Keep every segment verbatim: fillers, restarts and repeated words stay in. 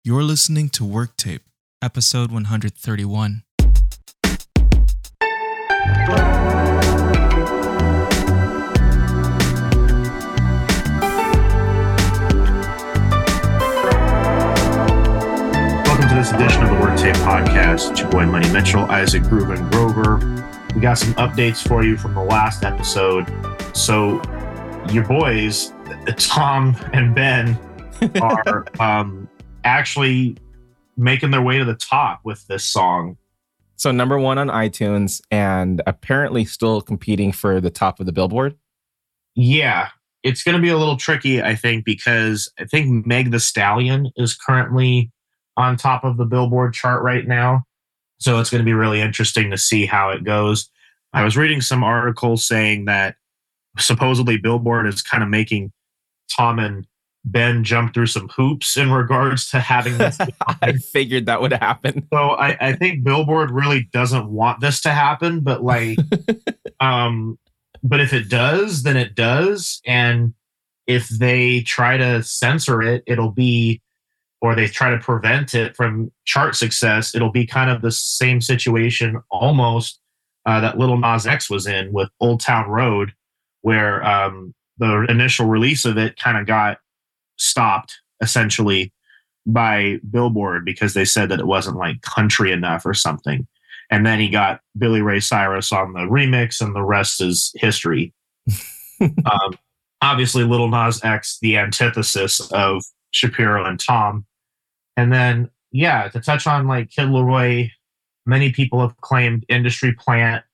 You're listening to Work Tape, episode one thirty-one. Welcome to this edition of the Work Tape podcast. It's your boy Money Mitchell, Isaac Grooven Grover. We got some updates for you from the last episode. So your boys, Tom and Ben, are um, actually making their way to the top with this song. So number one on iTunes and apparently still competing for the top of the Billboard. Yeah, it's going to be a little tricky, I think, because I think Meg Thee Stallion is currently on top of the Billboard chart right now. So it's going to be really interesting to see how it goes. I was reading some articles saying that supposedly Billboard is kind of making Tom and Ben jump through some hoops in regards to having this. I figured that would happen. So I, I think Billboard really doesn't want this to happen, but like, um, but if it does, then it does. And if they try to censor it, it'll be, or they try to prevent it from chart success, it'll be kind of the same situation almost uh, that Lil Nas X was in with Old Town Road, where um, the initial release of it kind of got stopped essentially by Billboard because they said that it wasn't like country enough or something. And then he got Billy Ray Cyrus on the remix, and the rest is history. um, obviously, Lil Nas X, the antithesis of Shapiro and Tom. And then, yeah, to touch on like Kid Laroi, many people have claimed industry plant.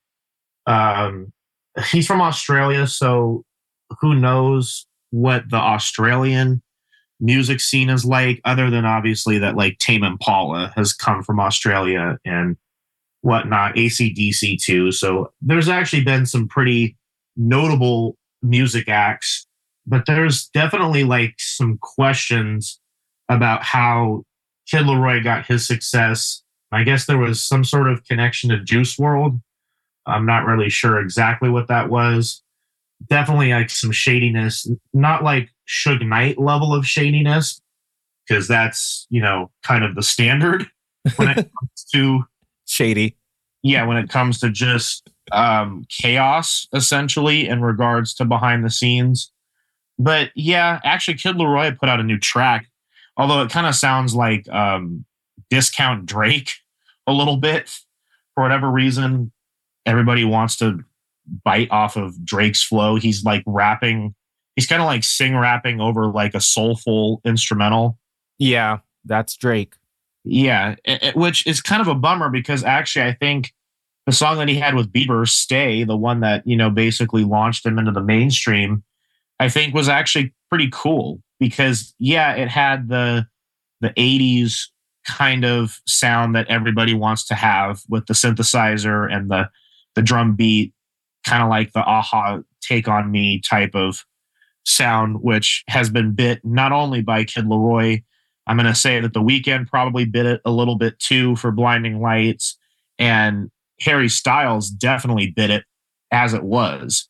Um, he's from Australia, so who knows what the Australian music scene is like, other than obviously that like Tame Impala has come from Australia and whatnot, A C D C too. So there's actually been some pretty notable music acts, but there's definitely like some questions about how Kid Laroi got his success. I guess there was some sort of connection to Juice world. I'm not really sure exactly what that was. Definitely like some shadiness, not like Suge Knight level of shadiness, because that's, you know, kind of the standard when it comes to shady. Yeah, when it comes to just um, chaos, essentially, in regards to behind the scenes. But yeah, actually, Kid Laroi put out a new track, although it kind of sounds like um, Discount Drake a little bit. For whatever reason, everybody wants to bite off of Drake's flow. He's like rapping. He's kind of like sing rapping over like a soulful instrumental. Yeah, that's Drake. Yeah, it, it, which is kind of a bummer because actually I think the song that he had with Bieber, Stay, the one that, you know, basically launched him into the mainstream, I think was actually pretty cool because, yeah, it had the the eighties kind of sound that everybody wants to have with the synthesizer and the the drum beat, kind of like the Aha Take On Me type of sound, which has been bit not only by Kid Laroi. I'm going to say that The Weeknd probably bit it a little bit too for Blinding Lights, and Harry Styles definitely bit it as it was.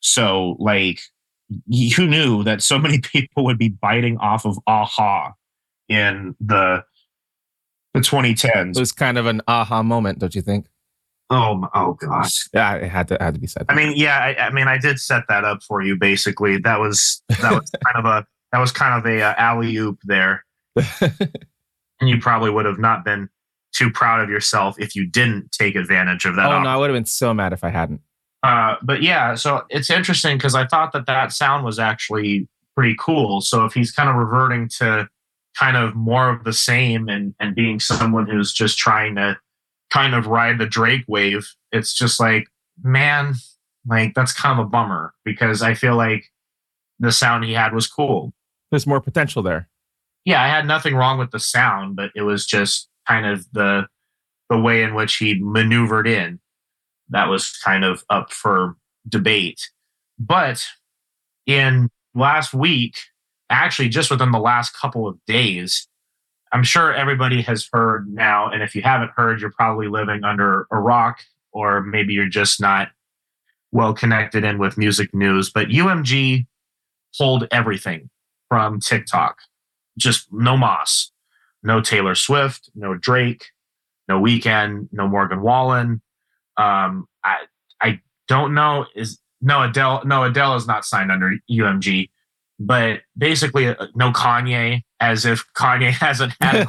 So like, who knew that so many people would be biting off of Aha in the the twenty tens? It was kind of an aha moment, don't you think? Oh, oh gosh. Yeah, it had to it had to be said. I mean, yeah, I, I mean, I did set that up for you. Basically, that was that was kind of a that was kind of a uh, alley oop there, and you probably would have not been too proud of yourself if you didn't take advantage of that. Oh option. no, I would have been so mad if I hadn't. Uh, but yeah, so it's interesting because I thought that that sound was actually pretty cool. So if he's kind of reverting to kind of more of the same and and being someone who's just trying to kind of ride the Drake wave, it's just like, man, like that's kind of a bummer because I feel like the sound he had was cool. There's more potential there. Yeah, I had nothing wrong with the sound, but it was just kind of the the way in which he maneuvered in that was kind of up for debate. But in last week, actually just within the last couple of days, I'm sure everybody has heard now, and if you haven't heard, you're probably living under a rock, or maybe you're just not well connected in with music news. But U M G pulled everything from TikTok, just no mas. no Taylor Swift, no Drake, no Weeknd, no Morgan Wallen. Um, I I don't know is no Adele. No, Adele is not signed under U M G, but basically uh, no Kanye, as if Kanye hasn't had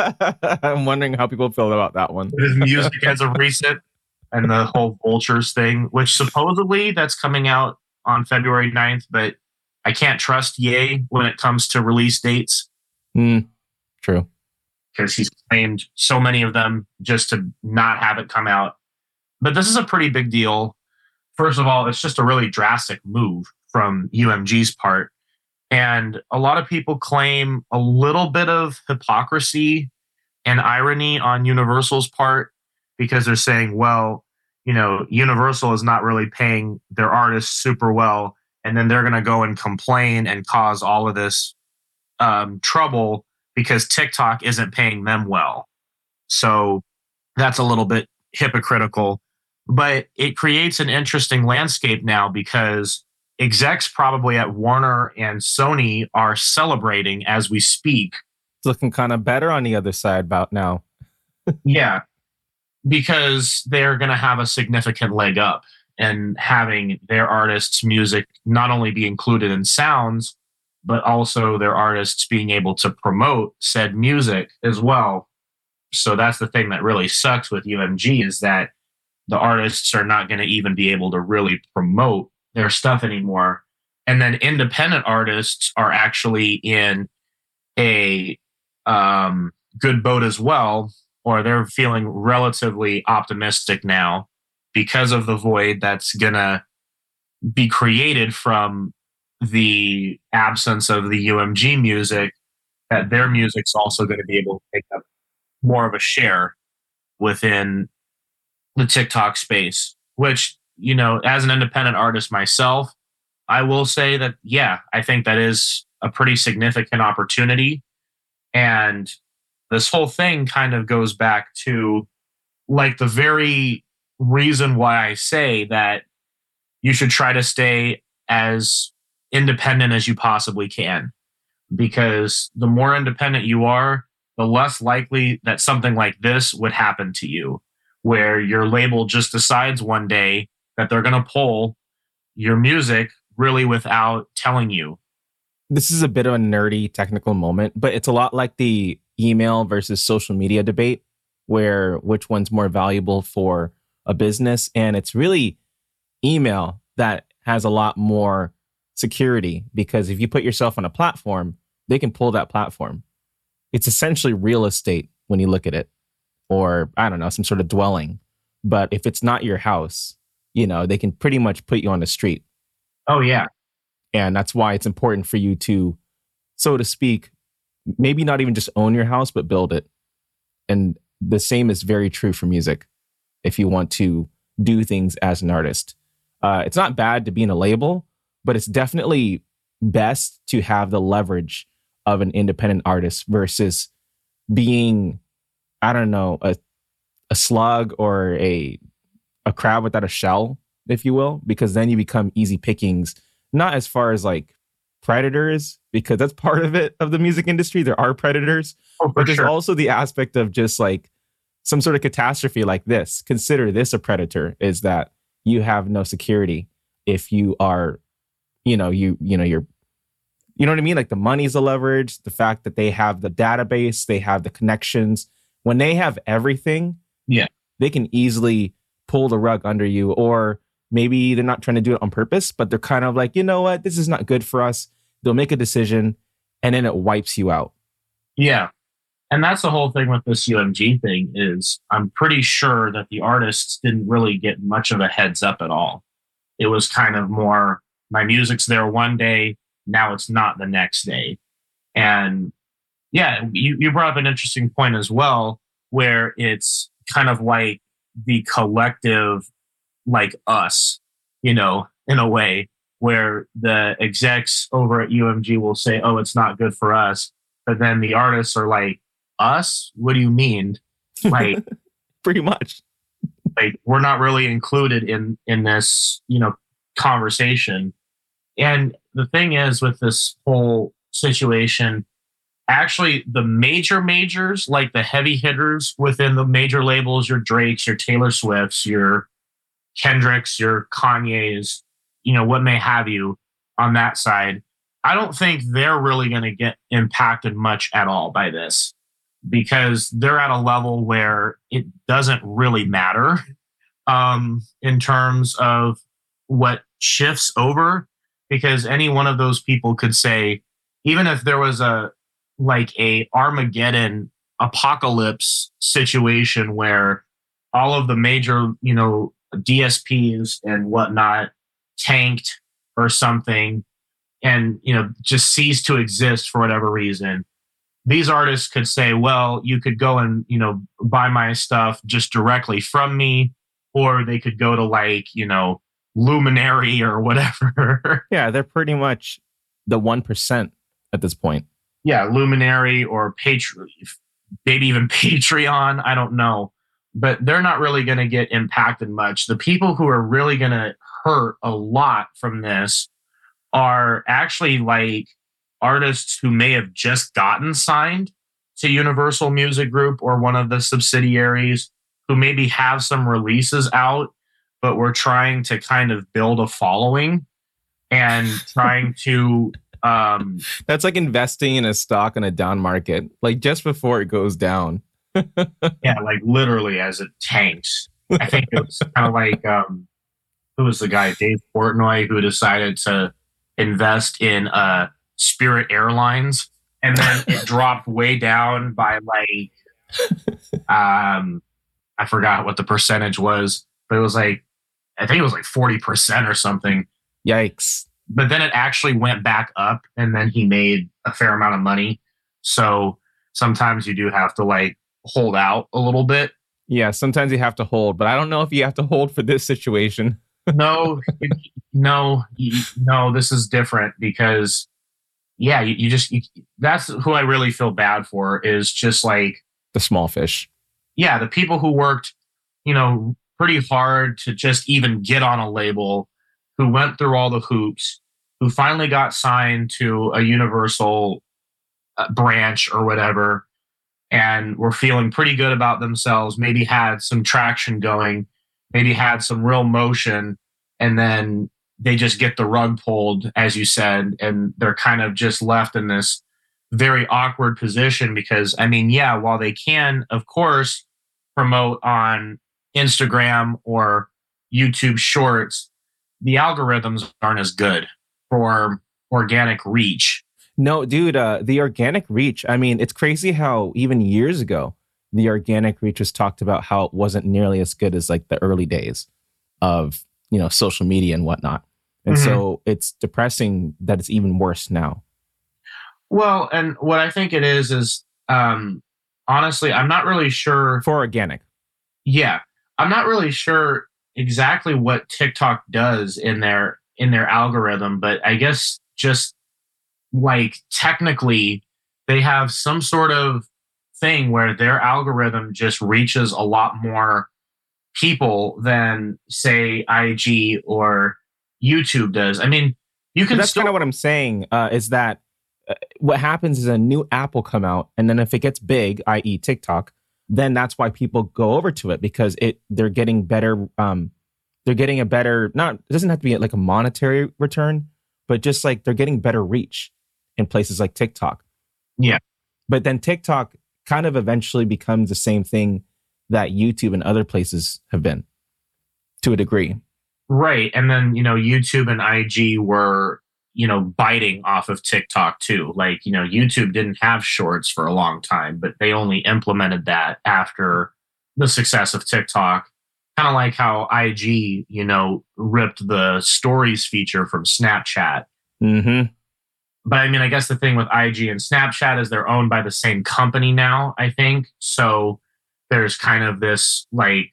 I'm wondering how people feel about that one. his music as of recent, and the whole Vultures thing, which supposedly that's coming out on February ninth, but I can't trust Ye when it comes to release dates. Mm, true. Because he's claimed so many of them just to not have it come out. But this is a pretty big deal. First of all, it's just a really drastic move from U M G's part. And a lot of people claim a little bit of hypocrisy and irony on Universal's part, because they're saying, well, you know, Universal is not really paying their artists super well, and then they're going to go and complain and cause all of this um, trouble because TikTok isn't paying them well. So that's a little bit hypocritical, but it creates an interesting landscape now, because execs probably at Warner and Sony are celebrating as we speak. It's looking kind of better on the other side about now. Yeah, because they're going to have a significant leg up in having their artists' music not only be included in sounds, but also their artists being able to promote said music as well. So that's the thing that really sucks with U M G, is that the artists are not going to even be able to really promote their stuff anymore. And then independent artists are actually in a um, good boat as well, or they're feeling relatively optimistic now because of the void that's going to be created from the absence of the U M G music, that their music's also going to be able to take up more of a share within the TikTok space, which, you know, as an independent artist myself, I will say that, yeah, I think that is a pretty significant opportunity. And this whole thing kind of goes back to like the very reason why I say that you should try to stay as independent as you possibly can, because the more independent you are, the less likely that something like this would happen to you, where your label just decides one day that they're going to pull your music really without telling you. This is a bit of a nerdy technical moment, but it's a lot like the email versus social media debate, where which one's more valuable for a business. And it's really email that has a lot more security, because if you put yourself on a platform, they can pull that platform. It's essentially real estate when you look at it, or I don't know, some sort of dwelling. But if it's not your house, you know, they can pretty much put you on the street. Oh, yeah. And that's why it's important for you to, so to speak, maybe not even just own your house, but build it. And the same is very true for music. If you want to do things as an artist, uh, it's not bad to be in a label, but it's definitely best to have the leverage of an independent artist versus being, I don't know, a a slug or a a crab without a shell, if you will, because then you become easy pickings. Not as far as like predators, because that's part of it, of the music industry. There are predators, oh, but there's sure. also the aspect of just like some sort of catastrophe like this. Consider this a predator, is that you have no security if you are, you know, you, you know, you're, you know what I mean? Like the money's a leverage, the fact that they have the database, they have the connections. When they have everything, yeah, they can easily pull the rug under you, or maybe they're not trying to do it on purpose, but they're kind of like, you know what, this is not good for us. They'll make a decision and then it wipes you out. Yeah. And that's the whole thing with this U M G thing, is I'm pretty sure that the artists didn't really get much of a heads up at all. It was kind of more, my music's there one day, now it's not the next day. And yeah, you, you brought up an interesting point as well, where it's kind of like the collective, like us, you know, in a way, where the execs over at U M G will say, oh, it's not good for us. But then the artists are like, us? What do you mean? Like, pretty much. Like, we're not really included in, in this, you know, conversation. And the thing is with this whole situation, actually the major majors, like the heavy hitters within the major labels, your Drakes, your Taylor Swifts, your Kendricks, your Kanye's, you know, what may have you on that side, I don't think they're really going to get impacted much at all by this, because they're at a level where it doesn't really matter um, in terms of what shifts over, because any one of those people could say, even if there was a like a Armageddon apocalypse situation where all of the major, you know, D S Ps and whatnot tanked or something, and, you know, just ceased to exist for whatever reason, these artists could say, well, you could go and, you know, buy my stuff just directly from me, or they could go to like, you know, Luminary or whatever. Yeah, they're pretty much the one percent at this point. Yeah, Luminary or Patreon, maybe even Patreon. I don't know. But they're not really going to get impacted much. The people who are really going to hurt a lot from this are actually like artists who may have just gotten signed to Universal Music Group or one of the subsidiaries, who maybe have some releases out, but we're trying to kind of build a following and trying to... Um, That's like investing in a stock in a down market, like just before it goes down. Yeah, like literally as it tanks. I think it was kind of like, um, who was the guy, Dave Portnoy, who decided to invest in uh, Spirit Airlines, and then it dropped way down by like, um, I forgot what the percentage was, but it was like, I think it was like forty percent or something. Yikes. But then it actually went back up, and then he made a fair amount of money. So sometimes you do have to like hold out a little bit. Yeah, sometimes you have to hold, but I don't know if you have to hold for this situation. no, no, no, this is different because, yeah, you, you just, you, that's who I really feel bad for, is just like the small fish. Yeah, the people who worked, you know, pretty hard to just even get on a label, who went through all the hoops, who finally got signed to a Universal uh, branch or whatever, and were feeling pretty good about themselves, maybe had some traction going, maybe had some real motion, and then they just get the rug pulled, as you said, and they're kind of just left in this very awkward position because, I mean, yeah, while they can, of course, promote on Instagram or YouTube Shorts, the algorithms aren't as good for organic reach. No, dude, uh, the organic reach, I mean, it's crazy how even years ago, the organic reach was talked about how it wasn't nearly as good as like the early days of, you know, social media and whatnot. And mm-hmm. so it's depressing that it's even worse now. Well, and what I think it is, is um, honestly, I'm not really sure. For organic. Yeah. I'm not really sure exactly what TikTok does in their in their algorithm, but I guess just like technically they have some sort of thing where their algorithm just reaches a lot more people than say I G or YouTube does. I mean, you can. But that's still- kind of what I'm saying. Uh, is that uh, what happens is a new app will come out, and then if it gets big, that is, TikTok, then that's why people go over to it because it they're getting better. Um, they're getting a better. Not it doesn't have to be like a monetary return, but just like they're getting better reach in places like TikTok. Yeah, but then TikTok kind of eventually becomes the same thing that YouTube and other places have been, to a degree. Right, and then you know YouTube and I G were you know biting off of TikTok too. Like you know YouTube didn't have Shorts for a long time, but they only implemented that after the success of TikTok. Kind of like how I G, you know, ripped the Stories feature from Snapchat. Mm-hmm. But I mean, I guess the thing with I G and Snapchat is they're owned by the same company now, I think. So there's kind of this like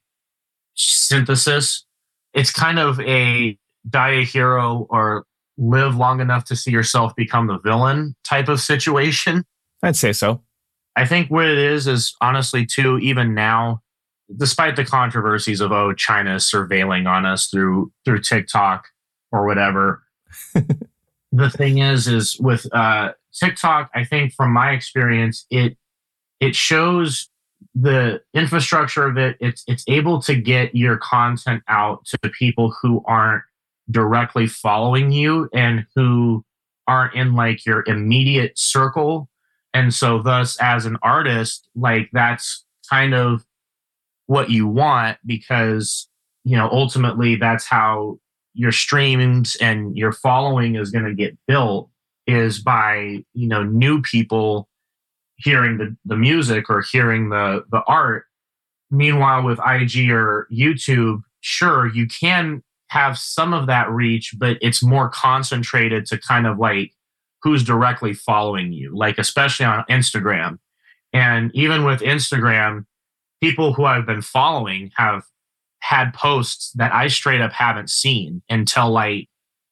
synthesis. It's kind of a die a hero or live long enough to see yourself become the villain type of situation. I'd say so. I think what it is is honestly too, even now, despite the controversies of, oh, China is surveilling on us through through TikTok or whatever. The thing is, is with uh, TikTok, I think from my experience, it it shows the infrastructure of it. It's it's able to get your content out to the people who aren't directly following you and who aren't in like your immediate circle. And so thus as an artist, like that's kind of what you want because, you know, ultimately that's how your streams and your following is going to get built is by, you know, new people hearing the, the music or hearing the, the art. Meanwhile, with I G or YouTube, sure, you can have some of that reach, but it's more concentrated to kind of like who's directly following you, like especially on Instagram. And even with Instagram, people who I've been following have had posts that I straight up haven't seen until like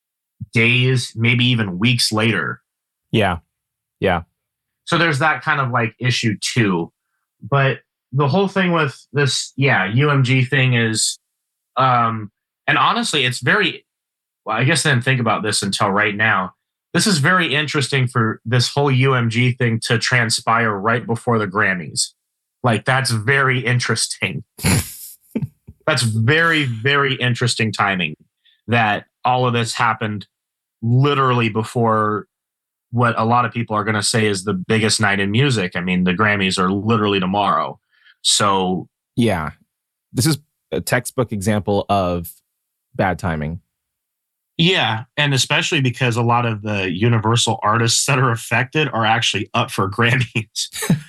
days, maybe even weeks later. Yeah. Yeah. So there's that kind of like issue too. But the whole thing with this, yeah, U M G thing is, um, and honestly, it's very, well, I guess I didn't think about this until right now. This is very interesting for this whole U M G thing to transpire right before the Grammys. Like, that's very interesting. That's very, very interesting timing that all of this happened literally before what a lot of people are going to say is the biggest night in music. I mean, the Grammys are literally tomorrow. So, yeah, this is a textbook example of bad timing. Yeah, and especially because a lot of the Universal artists that are affected are actually up for Grammys.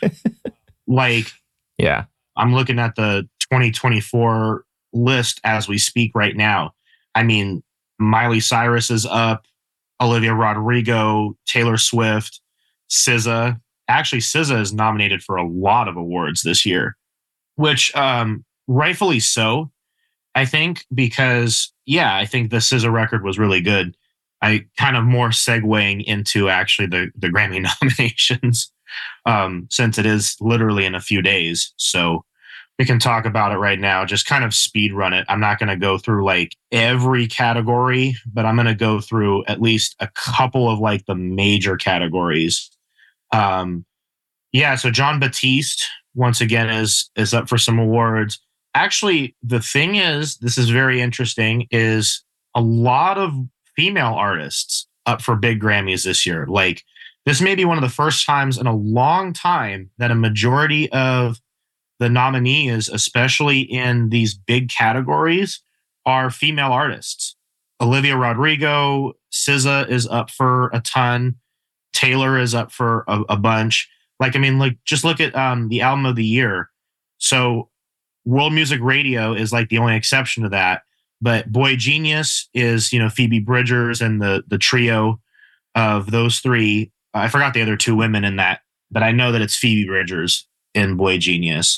Like, yeah, I'm looking at the twenty twenty-four list as we speak right now. I mean, Miley Cyrus is up, Olivia Rodrigo, Taylor Swift, S Z A. Actually, S Z A is nominated for a lot of awards this year, which um, rightfully so, I think, because, yeah, I think the S Z A record was really good. I kind of more segueing into actually the, the Grammy nominations um, since it is literally in a few days. So we can talk about it right now, just kind of speed run it. I'm not going to go through like every category, but I'm going to go through at least a couple of like the major categories. Um, yeah, so Jon Batiste, once again, is is up for some awards. Actually, the thing is, this is very interesting, is a lot of female artists up for big Grammys this year. Like, this may be one of the first times in a long time that a majority of the nominees, especially in these big categories, are female artists. Olivia Rodrigo, S Z A is up for a ton. Taylor is up for a, a bunch. Like, I mean, like, just look at um, the album of the year. So World Music Radio is like the only exception to that. But Boy Genius is, you know, Phoebe Bridgers and the the trio of those three. I forgot the other two women in that, but I know that it's Phoebe Bridgers in Boy Genius.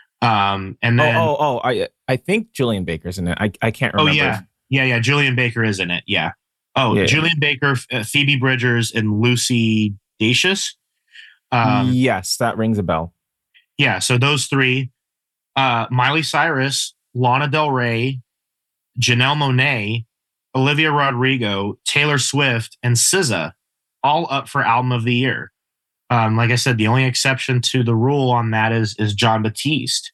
Um, and then oh, oh, oh, I I think Julian Baker's in it. I I can't remember. Oh yeah, yeah, yeah. Julian Baker is in it. Yeah. Oh, yeah. Julian Baker, uh, Phoebe Bridgers, and Lucy Dacus. Um, yes, that rings a bell. Yeah. So those three. Uh, Miley Cyrus, Lana Del Rey, Janelle Monáe, Olivia Rodrigo, Taylor Swift, and S Z A, all up for Album of the Year. Um, like I said, the only exception to the rule on that is is Jon Batiste.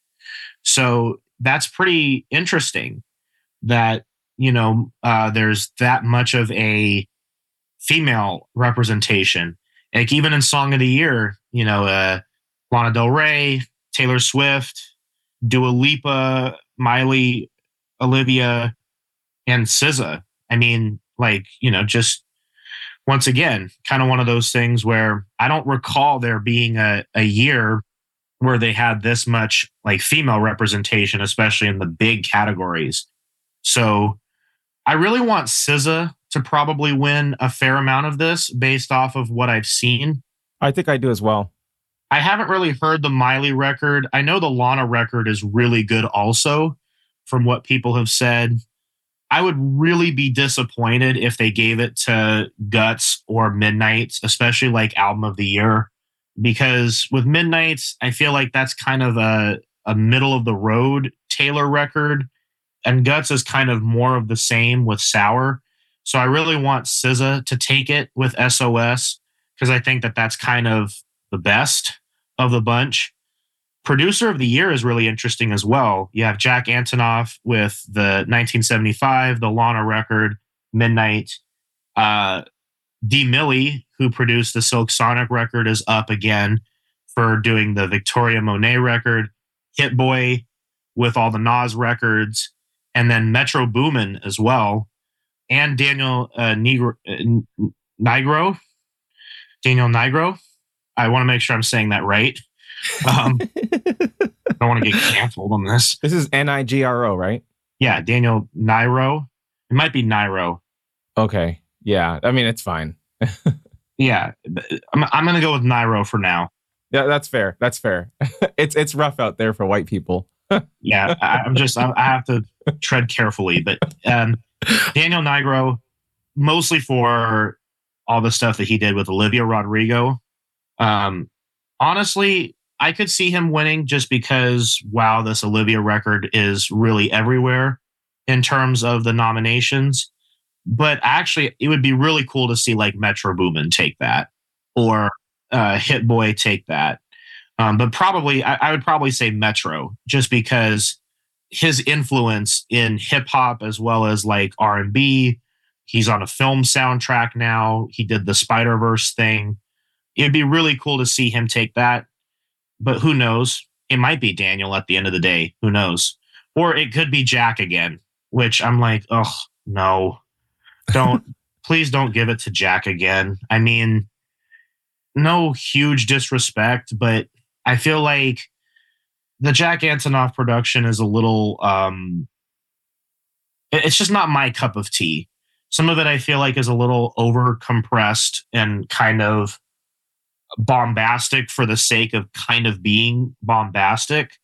So that's pretty interesting that, you know, uh, there's that much of a female representation. Like, even in Song of the Year, you know, uh, Lana Del Rey, Taylor Swift, Dua Lipa, Miley, Olivia, and S Z A. I mean, like, you know, just once again, kind of one of those things where I don't recall there being a, a year where they had this much like female representation, especially in the big categories. So I really want S Z A to probably win a fair amount of this based off of what I've seen. I think I do as well. I haven't really heard the Miley record. I know the Lana record is really good also, from what people have said. I would really be disappointed if they gave it to Guts or Midnights, especially like Album of the Year, because with Midnights, I feel like that's kind of a, a middle of the road Taylor record, and Guts is kind of more of the same with Sour. So I really want S Z A to take it with S O S, because I think that that's kind of the best of the bunch. Producer of the year is really interesting as well. You have Jack Antonoff with the nineteen seventy-five, the Lana record, Midnight. Uh, D. Millie, who produced the Silk Sonic record, is up again for doing the Victoria Monet record. Hit Boy with all the Nas records, and then Metro Boomin as well, and Daniel uh, Negro, uh, Nigro. Daniel Nigro. I want to make sure I'm saying that right. Um, I don't want to get canceled on this. This is N I G R O, right? Yeah, Daniel Nigro. It might be Niro. Okay. Yeah. I mean, it's fine. Yeah. I'm, I'm going to go with Niro for now. Yeah, that's fair. That's fair. it's it's rough out there for white people. Yeah. I, I'm just, I, I have to tread carefully. But um, Daniel Nigro, mostly for all the stuff that he did with Olivia Rodrigo. Um, honestly, I could see him winning just because, wow, this Olivia record is really everywhere in terms of the nominations. But actually, it would be really cool to see like Metro Boomin take that, or uh, Hit Boy take that. Um, but probably, I, I would probably say Metro, just because his influence in hip hop as well as like R and B. He's on a film soundtrack now. He did the Spider-Verse thing. It'd be really cool to see him take that. But who knows? It might be Daniel at the end of the day. Who knows? Or it could be Jack again, which I'm like, oh, no. Don't, please don't give it to Jack again. I mean, no huge disrespect, but I feel like the Jack Antonoff production is a little, um, it's just not my cup of tea. Some of it I feel like is a little over compressed and kind of bombastic for the sake of kind of being bombastic.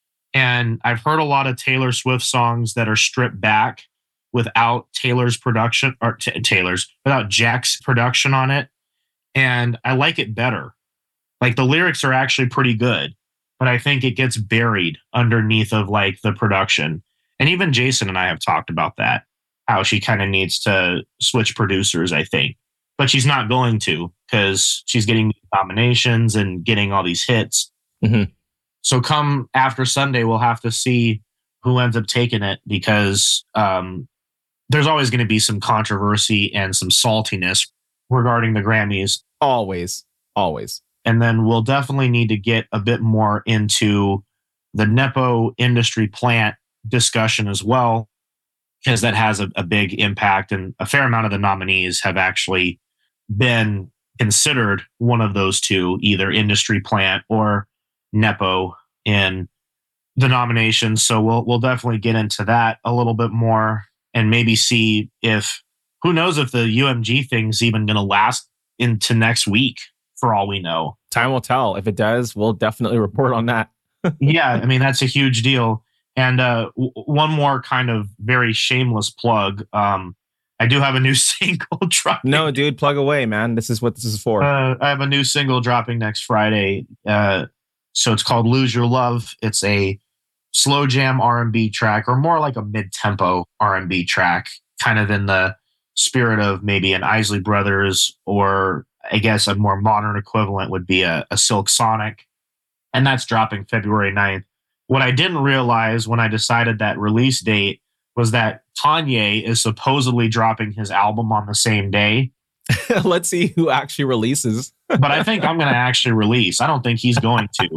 And I've heard a lot of Taylor Swift songs that are stripped back without Taylor's production or t- Taylor's without Jack's production on it. And I like it better. Like the lyrics are actually pretty good, but I think it gets buried underneath of like the production. And even Jason and I have talked about that, how she kind of needs to switch producers, I think. But she's not going to, because she's getting nominations and getting all these hits. Mm-hmm. So come after Sunday, we'll have to see who ends up taking it, because um, there's always going to be some controversy and some saltiness regarding the Grammys. Always, always. And then we'll definitely need to get a bit more into the Nepo industry plant discussion as well, because that has a, a big impact. And a fair amount of the nominees have actually been considered one of those two, either industry plant or Nepo in the nominations. So we'll we'll definitely get into that a little bit more, and maybe see if, who knows if the U M G thing's even going to last into next week, for all we know. Time will tell. If it does, we'll definitely report on that. Yeah, I mean, that's a huge deal. And uh, w- one more kind of very shameless plug. Um, I do have a new single dropping. No, dude, plug away, man. This is what this is for. Uh, I have a new single dropping next Friday. Uh, so it's called Lose Your Love. It's a slow jam R and B track, or more like a mid-tempo R and B track, kind of in the spirit of maybe an Isley Brothers, or I guess a more modern equivalent would be a, a Silk Sonic. And that's dropping February ninth. What I didn't realize when I decided that release date was that Kanye is supposedly dropping his album on the same day. Let's see who actually releases. But I think I'm going to actually release. I don't think he's going to.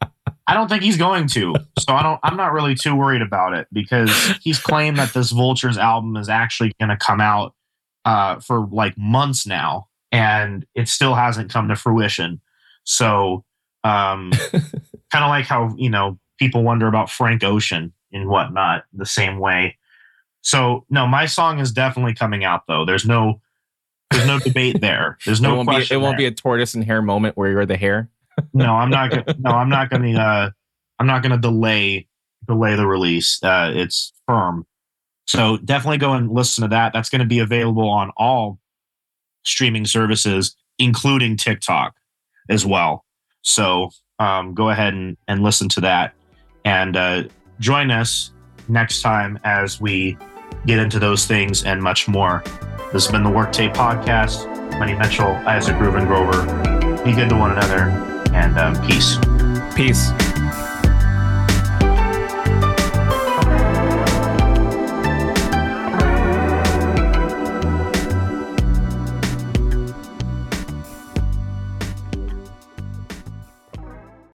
I don't think he's going to. So I don't, I'm not really too worried about it, because he's claimed that this Vultures album is actually going to come out uh, for like months now, and it still hasn't come to fruition. So um, kind of like how, you know, people wonder about Frank Ocean and whatnot the same way. So no, my song is definitely coming out though. There's no, there's no debate there. There's no it won't question. Be, it won't there. be a tortoise and hare moment where you're the hare. No, I'm not. Gonna, no, I'm not going to. Uh, I'm not going to delay delay the release. Uh, it's firm. So definitely go and listen to that. That's going to be available on all streaming services, including TikTok as well. So um, go ahead and, and listen to that, and uh, join us next time as we get into those things and much more. This has been the Work Tape Podcast. Money Mitchell, Isaac Reuben Grover. Be good to one another, and uh, peace. Peace.